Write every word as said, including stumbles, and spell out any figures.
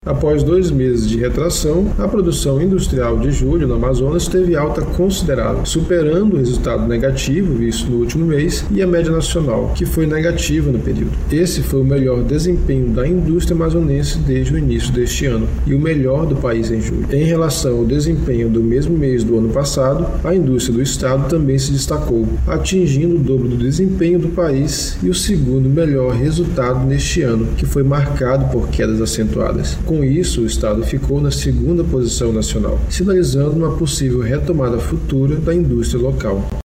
Após dois meses de retração, a produção industrial de julho no Amazonas teve alta considerável, superando o resultado negativo visto no último mês e a média nacional, que foi negativa no período. Esse foi o melhor desempenho da indústria amazonense desde o início deste ano e o melhor do país em julho. Em relação ao desempenho do mesmo mês do ano passado, a indústria do estado também se destacou, atingindo o dobro do desempenho do país e o segundo melhor resultado neste ano, que foi marcado por quedas acentuadas. Com isso, o estado ficou na segunda posição nacional, sinalizando uma possível retomada futura da indústria local.